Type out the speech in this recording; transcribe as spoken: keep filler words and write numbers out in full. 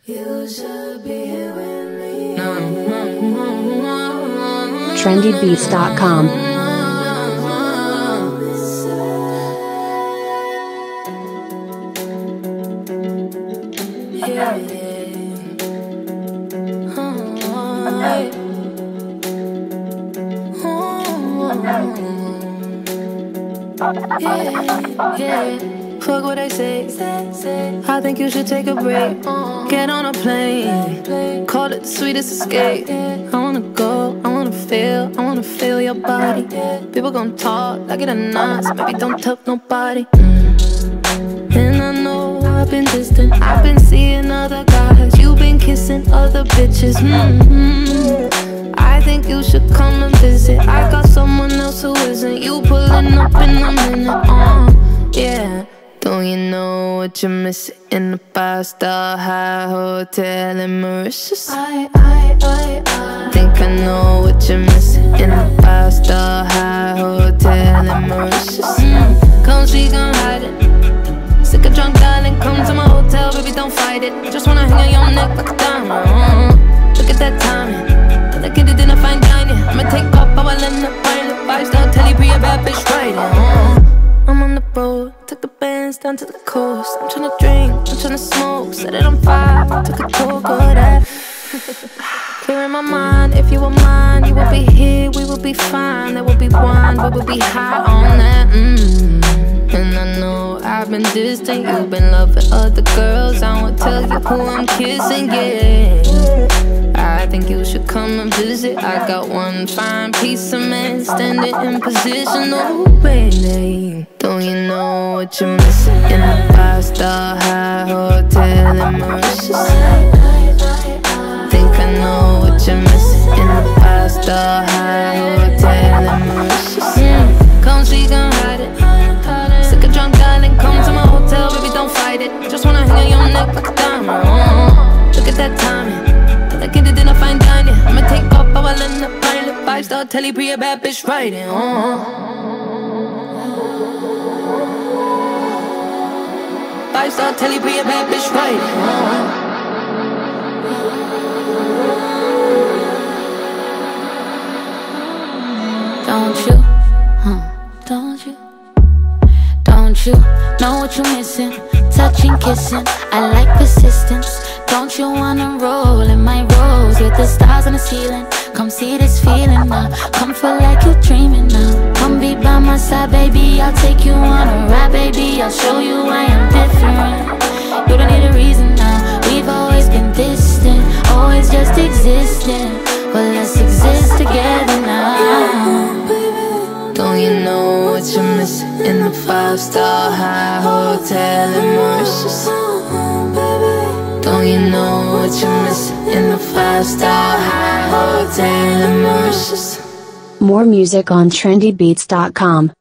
You should be here with me. trendy beats dot com. Yeah, yeah, yeah. Fuck what they say. I think you should take a break. Get on a plane. Call it the sweetest escape. I wanna go, I wanna feel, I wanna feel your body. People gon' talk like it or not, so maybe don't tell nobody. mm. And I know I've been distant, I've been seeing other guys. You've been kissing other bitches. mm-hmm. I think you should come and visit. I got someone else who isn't. You pulling up in a minute. uh, Yeah. Don't you know what you're missing in the five-star high hotel in Mauritius? I, I, I, I think I know what you're missing in the five-star high hotel in Mauritius. mm. Come see, come hide it. Sick of drunk darling, come to my hotel, baby, don't fight it. Just wanna hang on your neck like a diamond. uh, Look at that timing. When I get it in a fine dining, I'ma take off, I will end up buying a five-star telly, be a bad bitch riding. uh. I'm on the road, took the bands down to the coast. I'm tryna drink, I'm tryna smoke, set it on fire, took a toke of that. Clear in my mind, if you were mine, you would be here, we would be fine. There would be wine, we would be high on that. mm. And I know I've been distant, you've been loving other girls. I won't tell you who I'm kissing, yeah. I think you should come and visit. I got one fine piece of man standing in position. Oh baby, don't you know what you're missing in the five-star high hotel in Mauritius? Think I know what you're missing in the five-star high hotel in Mauritius. mm. Come see, come hide it. Sick of drunk darling, come to my hotel, baby, don't fight it. Just wanna hang on your neck like a diamond. uh, Look at that timing. I get it in a fine dining. I'ma take off, I will end up buying a five-star telly, be a bad bitch riding. uh. Five-star telly, be a bad bitch riding. uh. Don't you, huh, don't you, don't you know what you're missing? Touching, kissing, I like persistence. Don't you wanna roll in my rose with the stars on the ceiling? Come see this feeling now, come feel like you're dreaming now. Come be by my side, baby, I'll take you on a ride, baby. I'll show you I am different. You don't need a reason now, we've always been distant, always just existing. Well, let's exist together now. Don't you know what you're missing in the five-star high hotel in Mauritius? Don't you know what you're missing in the five-star high hotel in Mauritius? More music on trendy beats dot com.